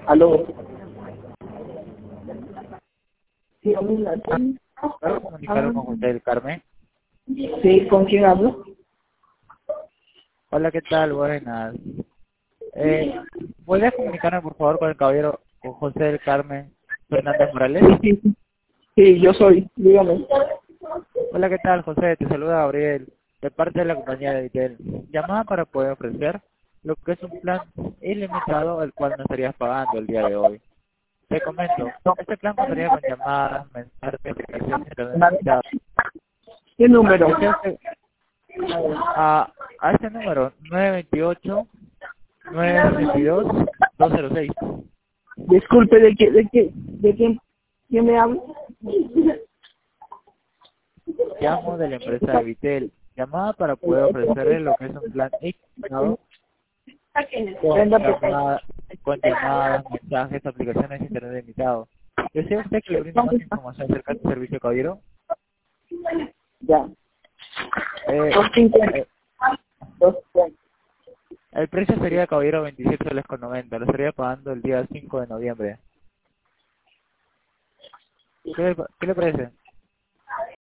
Aló. Sí, ¿Puedo comunicarme con José del Carmen? sí, ¿con quién hablo? Hola, ¿qué tal? Buenas. ¿Podrías comunicarme, por favor, con el caballero, con José del Carmen Fernández Morales? Sí, sí, yo soy, dígame. Hola, ¿qué tal, José? Te saluda Gabriel, de parte de la compañía de Vitel. Llamada para poder ofrecer lo que es un plan ilimitado, el cual no estarías pagando el día de hoy. Te comento, este plan contaría con llamadas, mensajes, aplicaciones, internet ilimitado. ¿Qué número? A este número, 928-962-206. Disculpe, ¿quién me habla? Llamo de la empresa de Vitel. Llamada para poder ofrecerle lo que es un plan ilimitado con llamadas, mensajes, aplicaciones, internet ilimitado. ¿Desea usted que le brinde más información acerca de este servicio, caballero? Ya. Eh, 250. eh, el precio sería, caballero, 27,90 soles. Lo estaría pagando el día 5 de noviembre. ¿Qué le parece?